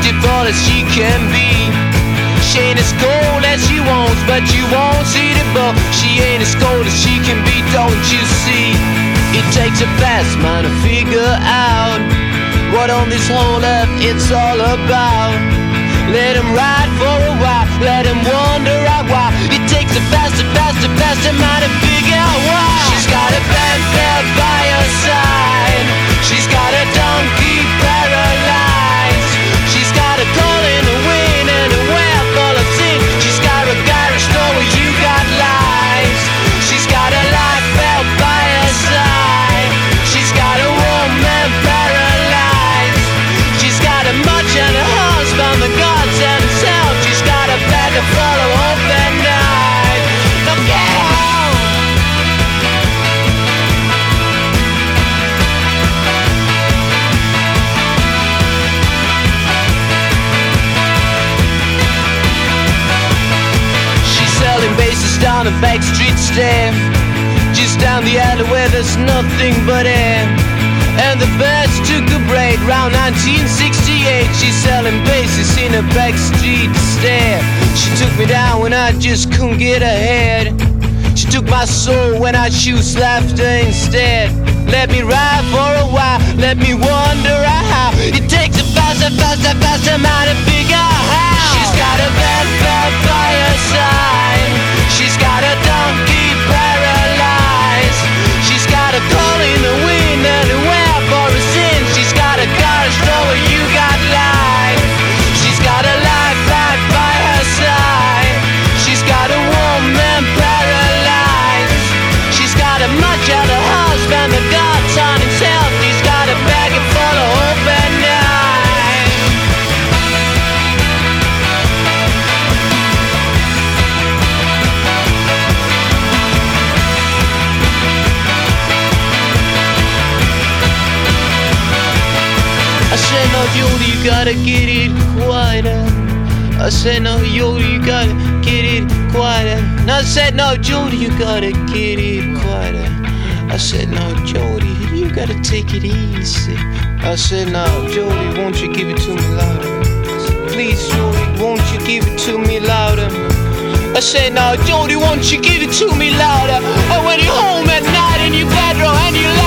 beautiful as she can be. She ain't as cold as she wants, but you won't see the ball. She ain't as cold as she can be, don't you see? It takes a fast mind to figure out what on this whole earth it's all about. Let him ride for a while, let him wonder out why. It takes a faster mind to figure out why. She's got a panther by her side. She's got a donkey paralyzed. She's got a call in the wind and a well full of sin. She's got a garage door where you got lies. She's got a life belt by her side. She's got a woman paralyzed. She's got a much and a husband, the gods and himself. She's got a bag of follow hope and night. Look out! She's selling bases down a back street stair, just down the alley where there's nothing but air. And the birds took a break round 1968. She's selling bases in a backstreet stair. She took me down when I just couldn't get ahead. She took my soul when I choose laughter instead. Let me ride for a while, let me wonder how. It takes a faster mind to figure out how. She's got a bad by her side. She's got a donkey paralyzed. She's got a call in the wind and a well for a sin. She's got a garage door where you got life. She's got a life right by her side. She's got a woman paralyzed. She's got a much other husband, the God's on himself. She's got a bag full of hope and night. I said no, Jody, you gotta get it quieter. I said no, Jody, you gotta get it quieter. And I said no, Jody, you gotta get it quieter. I said no, Jody, you gotta take it easy. I said no, Jody, won't you give it to me louder? Please, Jody, won't you give it to me louder? I said no, Jody, won't you give it to me louder? Oh, when you're home at night in your bedroom and you